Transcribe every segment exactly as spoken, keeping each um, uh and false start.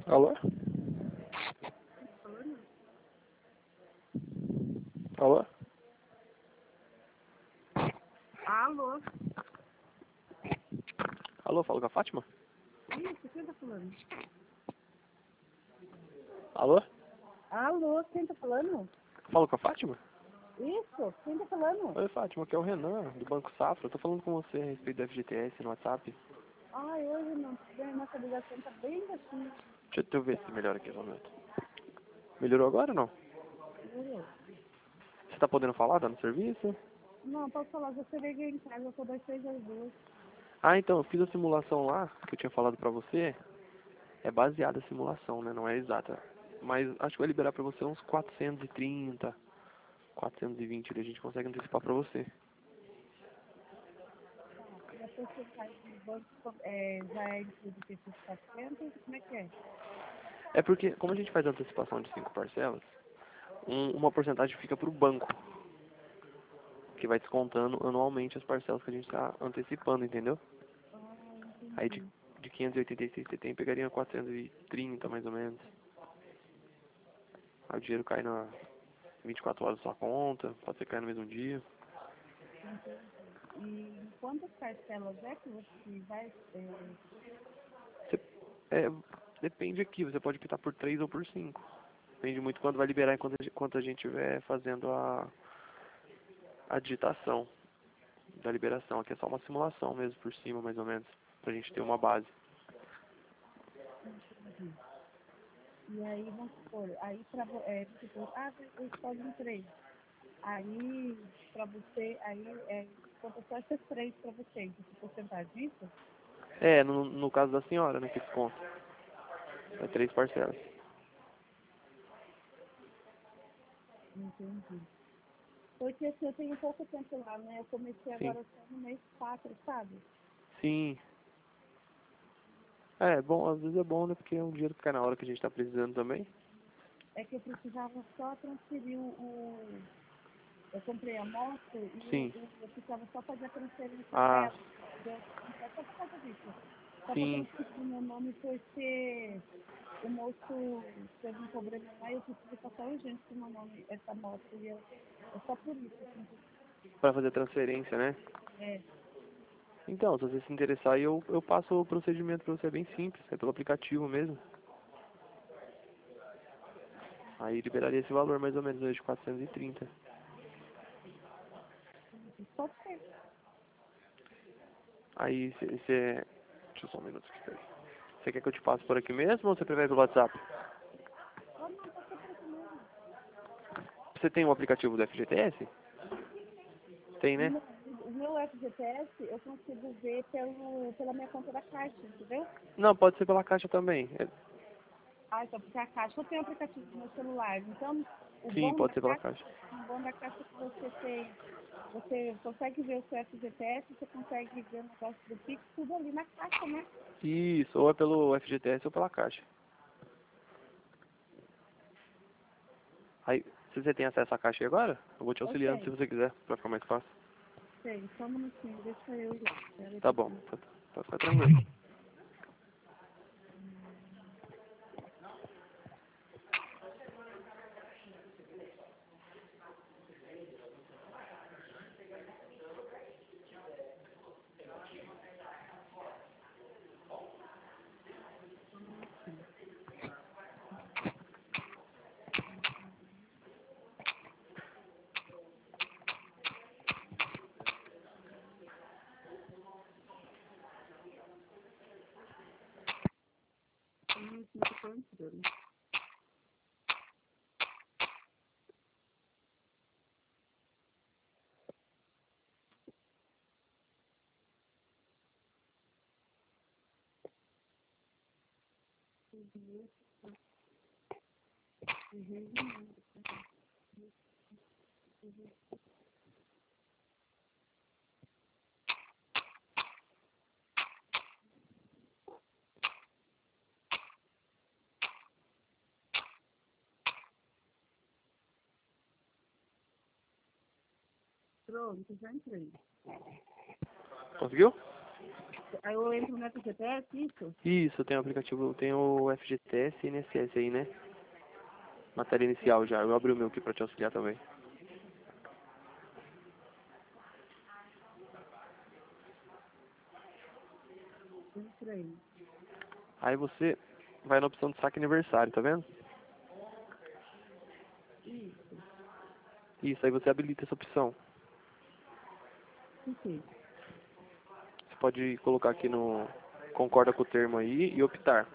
Alô? Alô? Alô? Alô, fala com a Fátima? Isso, quem tá falando? Alô? Alô, quem tá falando? Fala com a Fátima? Isso, quem tá falando? Oi, Fátima, aqui é o Renan, do Banco Safra. Eu tô falando com você a respeito do F G T S no WhatsApp. Ai, hoje não, bem, nossa ligação tá bem baixinha. Deixa eu ver se melhora aqui no momento. Melhorou agora ou não? Melhorou. Você tá podendo falar, tá no serviço? Não, posso falar, você veio em casa, eu tô das seis às duas. Ah, então, eu fiz a simulação lá, que eu tinha falado pra você. É baseada a simulação, né? Não é exata. Mas acho que vai liberar pra você uns quatrocentos e trinta, quatrocentos e vinte, ali a gente consegue antecipar pra você. E a porcentagem do banco é, já é incluído que esses quatrocentos, como é que é? É porque, como a gente faz a antecipação de cinco parcelas, um- uma porcentagem fica pro banco, que vai descontando anualmente as parcelas que a gente está antecipando, entendeu? Ah, Aí de, entendi. de quinhentos e oitenta e seis que você tem, pegaria quatrocentos e trinta mais ou menos. Aí o dinheiro cai na vinte e quatro horas da sua conta, pode ser cair no mesmo dia. Entendi. E em quantas parcelas é que você vai... É, Você, é, depende aqui, você pode quitar por três ou por cinco. Depende muito quando vai liberar enquanto a gente, enquanto a gente estiver fazendo a, a digitação da liberação. Aqui é só uma simulação mesmo por cima, mais ou menos, pra gente ter uma base. entendi. E aí, vamos supor, aí pra... vo- É, vamos supor, ah, eu escolho um três. Aí, para você, aí é, conta só essas três para vocês, essa porcentagem, isso? É, no, no caso da senhora, né, que desconta. É três parcelas. Entendi. Porque assim, eu tenho pouco tempo lá, né? Eu comecei Sim. agora só no mês quatro, sabe? Sim. É, bom, às vezes é bom, né, porque é um dinheiro que cai na hora que a gente tá precisando também. É que eu precisava só transferir o. o- eu comprei a moto e o, Sim. o- eu precisava só fazer a transferência para Ah, ela, entendeu? Então, só por causa disso. Só para sim. transferir o meu nome porque o moço teve um problema lá e eu preciso passar urgente com o meu nome, essa moto. E eu, é só por isso, assim, Pra fazer transferência, né? é. Então, se você se interessar, eu, eu passo o procedimento pra você, é bem simples. É pelo aplicativo mesmo. Aí liberaria esse valor mais ou menos hoje de quatrocentos e trinta. Pode ser. Aí você... Deixa eu só um minuto aqui, peraí. Você quer que eu te passe por aqui mesmo ou você prefere pelo WhatsApp? Ah, não, pode ser por aqui mesmo. Você tem o aplicativo do F G T S? Tem, né? Não, o meu F G P S eu consigo ver pelo, pela minha conta da Caixa, entendeu? Não, pode ser pela caixa também. É- Ah, então, porque a Caixa eu tenho o aplicativo no meu celular. Então, o Sim, bom da pode ser pela Caixa, caixa. o bom da Caixa é que você tem, você consegue ver o seu F G P S, você consegue ver o negócio do Pix, tudo ali na Caixa, né? Isso, ou é pelo F G T S ou pela caixa. Aí, se você tem acesso à caixa aí agora, eu vou te auxiliando se Ok, você quiser, pra ficar mais fácil. sei, só um minutinho, deixa eu ir lá. Pera aí, Tá bom, tá, tá, tá tranquilo. Hum, não tô falando tudo. Uhum. Pronto, já entrei. Conseguiu? Aí eu entro no F G T S, isso? Isso, tem o aplicativo, tem o F G T S e I N S S aí, né? Matéria inicial já. Eu abri o meu aqui pra te auxiliar também. Entrei. Aí você vai na opção de saque aniversário, tá vendo? Isso. Isso, aí você habilita essa opção. O quê? Você pode colocar aqui no concorda com o termo aí e optar.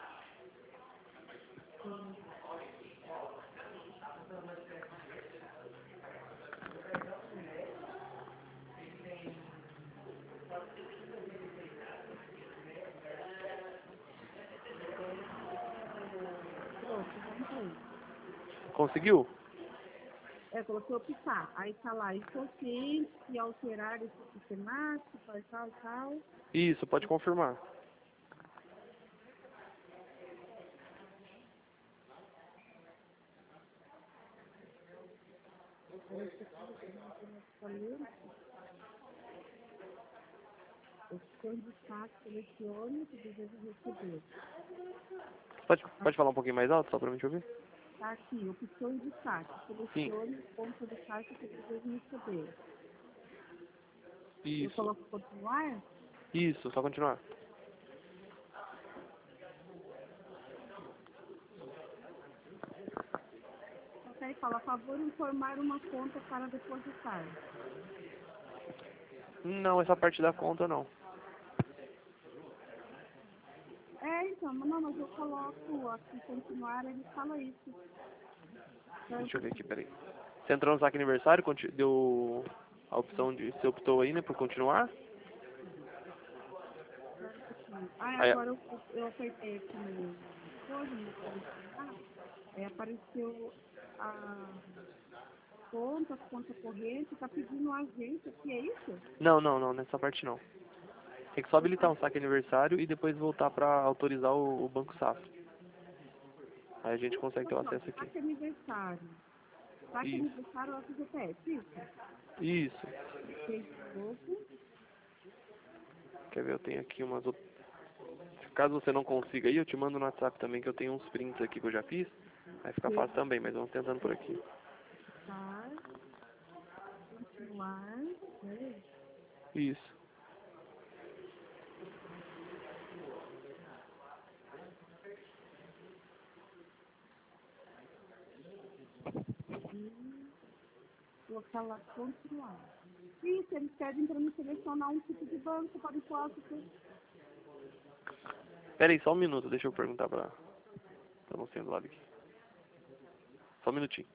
Pronto, já entrei. Conseguiu? É, coloquei optar. Aí tá lá, inconsciente, e alterar esse sistemático, tal, tal, tal. Isso, pode confirmar. Parece que eu não falei. Opção de destaque, selecione o que deseja receber. Pode, pode falar um pouquinho mais alto, só pra mim te ouvir? Tá aqui, opção de destaque, Sim. selecione o ponto de destaque que deseja receber. Eu Isso. coloco continuar, Isso, só continuar. só que aí fala, a favor informar uma conta para depositar. Não, essa parte da conta não. É, então, mas não, mas eu coloco aqui continuar, ele fala isso. Deixa eu ver aqui, peraí. Você entrou no saque aniversário, conti- deu a opção de... Você optou aí, né, por continuar. Ah, Aí, agora eu, eu apertei aqui no coisa, no selecionar, aí apareceu a conta, conta corrente, tá pedindo a agência aqui, é isso? não, não, não, nessa parte não. Tem que só habilitar um saque aniversário e depois voltar pra autorizar o, o Banco Safra. Aí a gente consegue ter o acesso aqui. Saque aniversário. Saque Isso. aniversário é o F G T S, isso? Isso. Fez de novo. Quer ver, eu tenho aqui umas outras... Caso você não consiga aí, eu te mando no WhatsApp também, que eu tenho uns prints aqui que eu já fiz. Vai ficar fácil também, mas vamos tentando por aqui. Tá. Continuar. É. Isso. E colocar lá continuar. Isso, eles pedem para me selecionar um tipo de banco para o depósito. Pera aí, só um minuto, deixa eu perguntar pra, pra você do lado aqui. Só um minutinho.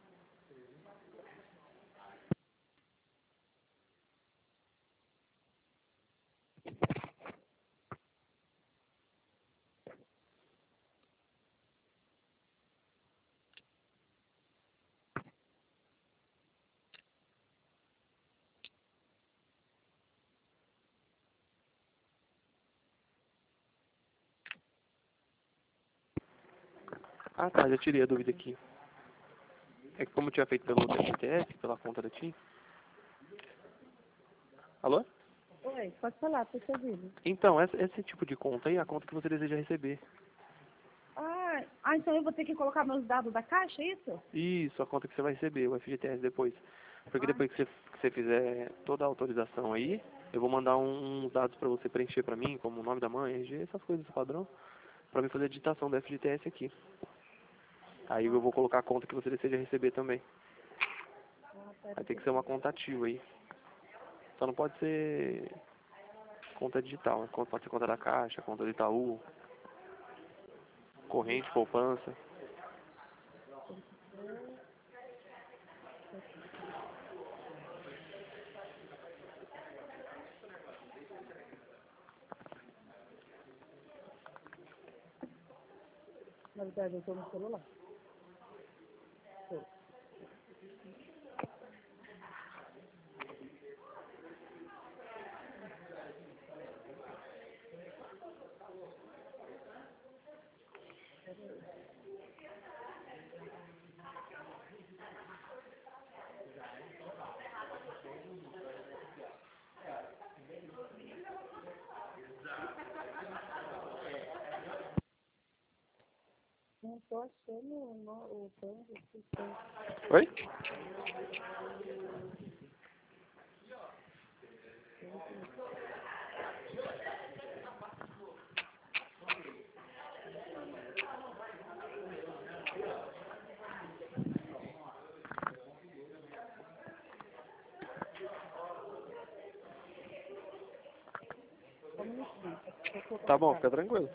Ah tá, já tirei a dúvida aqui. É que como eu tinha feito pelo F G T S, pela conta da TIM. Alô? Oi, pode falar, tô te ouvindo. Então, essa, esse tipo de conta aí é a conta que você deseja receber. Ah, ah, então eu vou ter que colocar meus dados da caixa, é isso? Isso, a conta que você vai receber, o F G T S depois. Porque Ah, depois que você, que você fizer toda a autorização aí, eu vou mandar um- uns dados pra você preencher pra mim, como o nome da mãe, R G, essas coisas padrão, pra mim fazer a digitação do F G T S aqui. Aí eu vou colocar a conta que você deseja receber também. ah, pera Vai um ter que ser uma pouquinho. conta ativa aí. Só não pode ser conta digital, né? Conta- Pode ser conta da Caixa, conta do Itaú, corrente, poupança. Na verdade, eu tô no celular. Tô. tô achando o, no- o tom do sistema. Oi? Só um minutinho, deixa eu colocar Tá no bom, carro. fica tranquilo.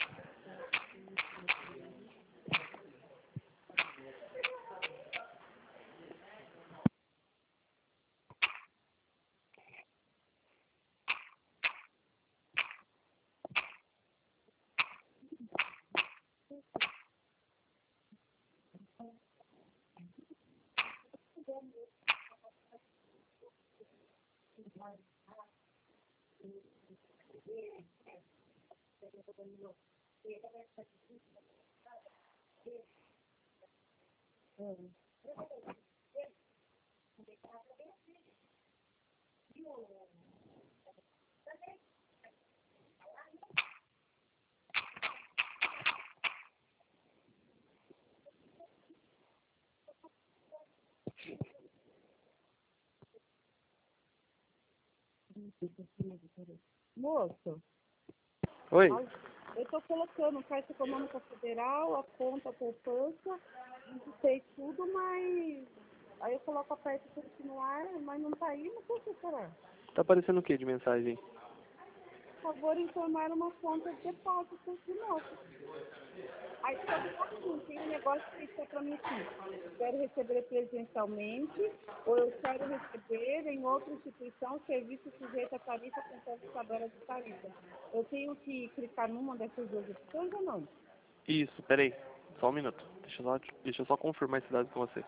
Hum. Moço, Oi? eu tô colocando Caixa Econômica Federal, a conta, a poupança, digitei tudo, mas aí eu coloco aperto continuar, mas não tá indo, por que será? Tá aparecendo o que de mensagem? Por favor, informar uma conta de depósito de novo. Aí só que tá assim, tem um negócio que está para mim assim, quero receber presencialmente, ou eu quero receber em outra instituição serviço sujeito a tarifa conforme tabela de tarifa. Eu tenho que clicar numa dessas duas opções ou não? Isso, peraí. Só um minuto. Deixa eu só, deixa eu só confirmar esse dado com você.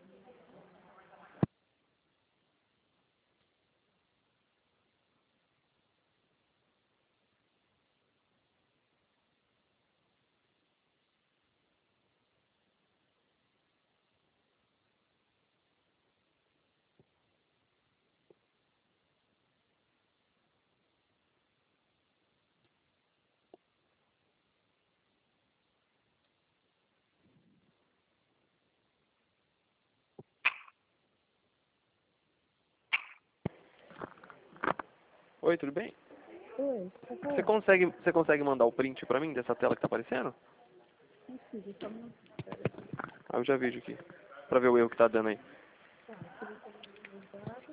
Oi, tudo bem? Oi, tá Você falando? consegue, você consegue mandar o print pra mim dessa tela que tá aparecendo? Consigo, só não Ah, eu já vejo aqui. Pra ver o erro que tá dando aí. tá, selecionando meus dados,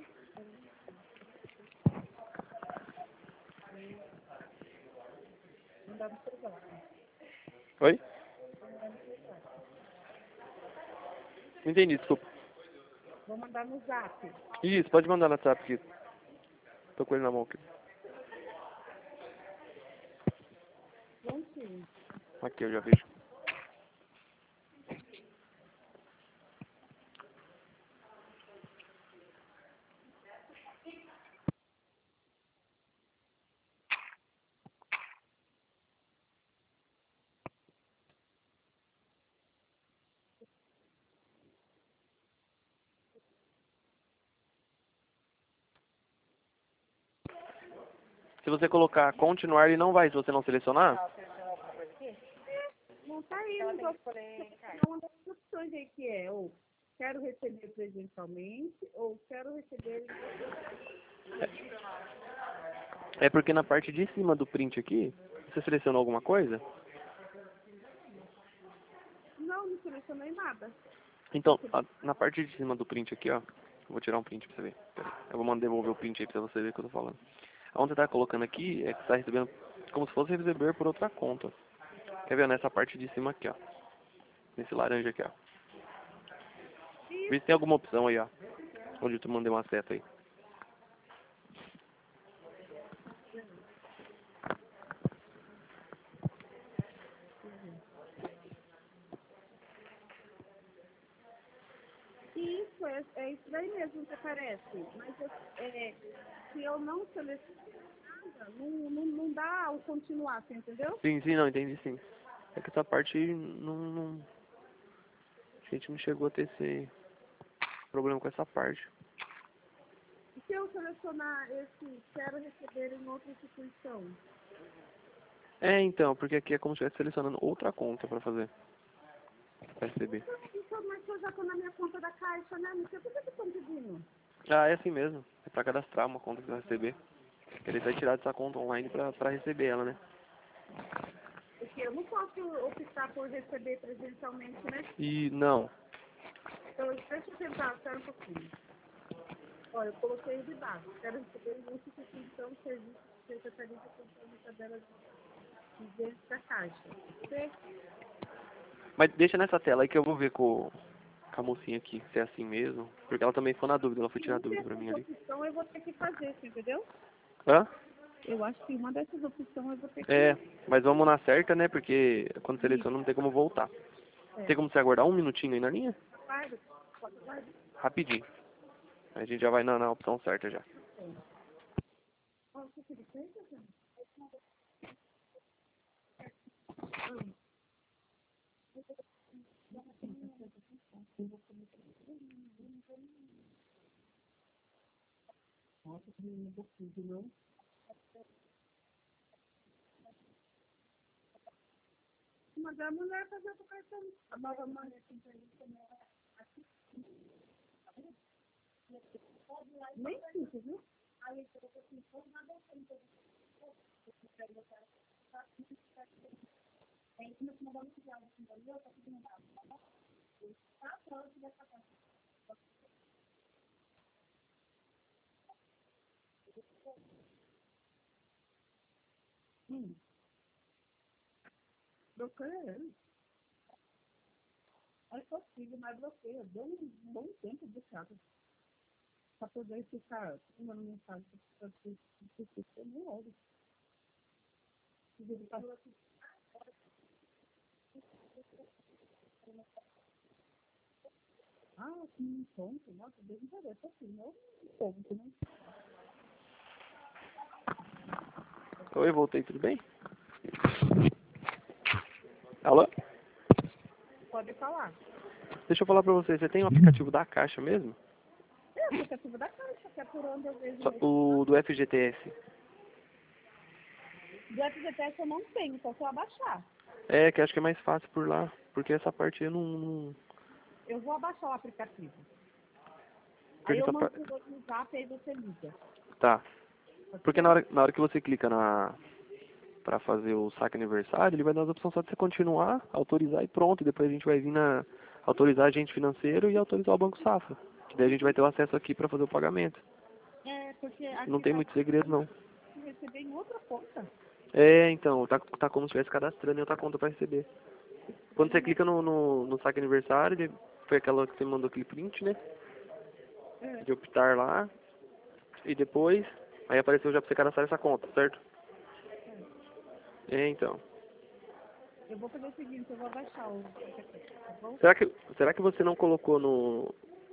mandar no celular, Oi? vou mandar no celular. Não entendi, desculpa. Vou mandar no zap. Isso, pode mandar no WhatsApp aqui. Tô com ele na mão aqui. Prontinho. Aqui, eu já vejo. Se você colocar continuar, ele não vai. Se você não selecionar, Não tá indo, vou selecionar uma das opções aí que é, ou quero receber presencialmente, ou quero receber em outra. é porque na parte de cima do print aqui, você selecionou alguma coisa? Não, não selecionei nada. Então, a- na parte de cima do print aqui, ó. Eu vou tirar um print pra você ver. Pera aí. Eu vou mandar devolver o print aí pra você ver o que eu tô falando. Onde você tá colocando aqui é que você tá recebendo como se fosse receber por outra conta. Quer ver? Nessa parte de cima aqui, ó. Nesse laranja aqui, ó. Vê se tem alguma opção aí, ó. Onde eu te mandei uma seta aí. Isso, é, é isso daí mesmo que aparece. Mas eu- é, se eu não selecionar nada, não, não, não dá o continuar, você entendeu? Sim, sim, não, entendi sim. É que essa parte não, não... A gente não chegou a ter esse problema com essa parte. E se eu selecionar esse quero receber em outra instituição? É, então, porque aqui é como se estivesse selecionando outra conta pra fazer. pra receber. Então, mas eu já tô na minha conta da Caixa, né? Não sei por que vocês estão pedindo. Ah, é assim mesmo. É pra cadastrar uma conta que você vai receber. Ele vai tirar dessa conta online pra, pra receber ela, né? Porque eu não posso optar por receber presencialmente, né? E não. Então, deixa eu tentar, espera um pouquinho. Olha, eu coloquei de baixo. Quero receber a identificação do serviço de secretaria de controle tabela de dentro da Caixa. Você? Mas deixa nessa tela aí que eu vou ver com, com a mocinha aqui, se é assim mesmo. Porque ela também ficou na dúvida, ela foi tirar a dúvida pra mim ali. Opção eu vou ter que fazer, você entendeu? Hã? Eu acho que uma dessas opções eu vou ter que... É, mas vamos na certa, né? Porque quando Isso. seleciona não tem como voltar. É. Tem como você aguardar um minutinho aí na linha? Guarda, pode guardar. Rapidinho. A gente já vai na, na opção certa já. Ó, você tem licença, gente? Nossa, que menino bocudo, não? Mas a mulher fazer o cartão. A nova mulher que tem também. Nem sinto, viu? Aí eu tô assim, todo nada assim, todo aí começou a mandar muito diálogo assim, eu tô pedindo nada. Tá, pronto, vai ficar. Hum, bloqueia ele. É possível, mas bloqueia. Deu um bom tempo de casa. Pra poder ficar mandando mensagem pra você, nem olha. Ah, que um ponto, nossa, Deus me parece assim, não um ponto, né? Oi, voltei, tudo bem? Alô? Pode falar. Deixa eu falar pra você, você tem o aplicativo da Caixa mesmo? É o aplicativo da Caixa, que é por onde eu vejo Só- mesmo. o do F G T S. Do F G T S eu não tenho, só se eu abaixar. É, que acho que é mais fácil por lá, porque essa parte eu não... não... Eu vou abaixar o aplicativo. Aí Porque eu essa mando parte... o outro no zap e aí você liga. Tá. Pode Porque na ser? hora, na hora que você clica na... pra fazer o saque aniversário, ele vai dar as opções só de você continuar, autorizar e pronto. E depois a gente vai vir na... autorizar agente financeiro e autorizar o Banco Safra. Que daí a gente vai ter o acesso aqui pra fazer o pagamento. É, porque Não aqui tem tá muito segredo, não. receber em outra conta. É, então, tá, tá como se estivesse cadastrando em outra conta pra receber. Quando você clica no, no, no saque aniversário, ele- foi aquela que você mandou aquele print, né? É. De optar lá. E depois, aí apareceu já pra você cadastrar essa conta, certo? É, então. Eu vou fazer o seguinte, eu vou abaixar o aplicativo, tá bom? Será que, será que você não colocou no,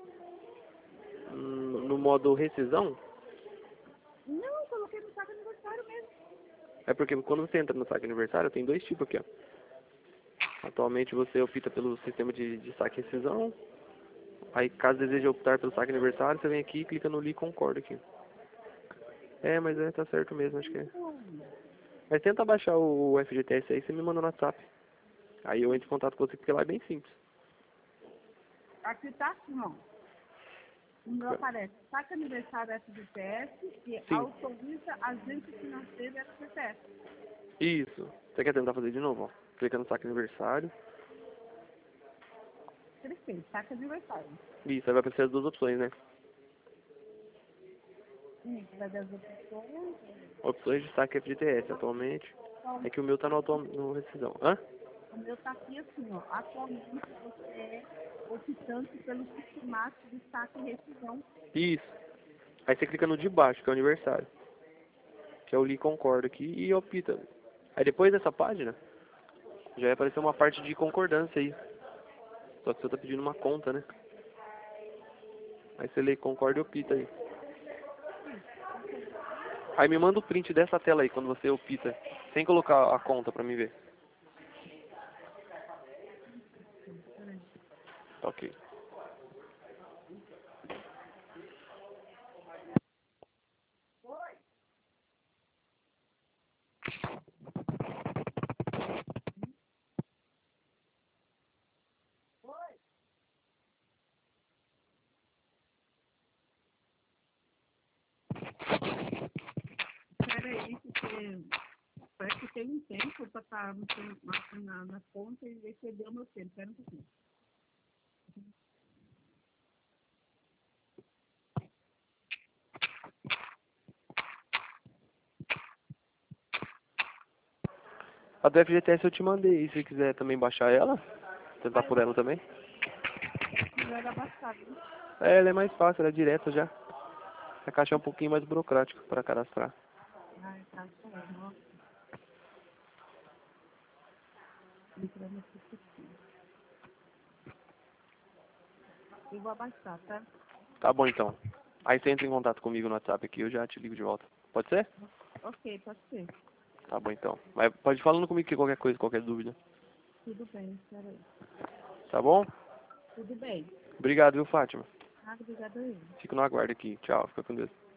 no modo rescisão? Não, eu coloquei no saco aniversário mesmo. É porque quando você entra no saque aniversário, tem dois tipos aqui, ó. Atualmente você opta pelo sistema de, de saque e rescisão. Aí caso deseje optar pelo saque aniversário, você vem aqui e clica no li concordo aqui. É, mas é, tá certo mesmo, acho que é. Mas tenta baixar o F G T S aí, você me manda no WhatsApp. Aí eu entro em contato com você, porque lá é bem simples. Aqui tá assim, ó. O meu aparece saque aniversário F G T S e Sim, autoriza agente financeiro F G T S. isso. Você quer tentar fazer de novo, ó? Clica no saque aniversário. Perfeito, saque aniversário. Isso, aí vai aparecer as duas opções, né? Isso, vai dar as opções. Opções de saque F G T S atualmente. É que o meu tá no, auto, no rescisão. Hã? O meu tá aqui assim, ó. Atualmente você é optante pelo sistemático de saque e rescisão. Isso. Aí você clica no de baixo, que é o aniversário. Que é o li concordo aqui e opta. Aí depois dessa página, já vai aparecer uma parte de concordância aí. Só que você tá pedindo uma conta, né? Aí você lê concorda e opta aí. Aí me manda o print dessa tela aí, quando você opta. Sem colocar a conta pra mim ver. Tá ok. porque parece que tem um tempo para estar no seu- na, na, na conta e excedeu o meu tempo. Espera um pouquinho. A do F G T S eu te mandei, se você quiser também baixar ela, tentar por ela também. Melhor abaixar, viu? É, ela é mais fácil, ela é direta já. A caixa é um pouquinho mais burocrática para cadastrar. Ai, tá, tá, nossa. Entrando aqui, aqui. Eu vou abaixar, tá? Tá bom então. Aí você entra em contato comigo no WhatsApp aqui, eu já te ligo de volta. Pode ser? Ok, pode ser. Tá bom então. Mas pode ir falando comigo que qualquer coisa, qualquer dúvida. Tudo bem, espera aí. Tá bom? Tudo bem. Obrigado, viu, Fátima? Ah, obrigada aí. Fico no aguardo aqui. Tchau, fica com Deus.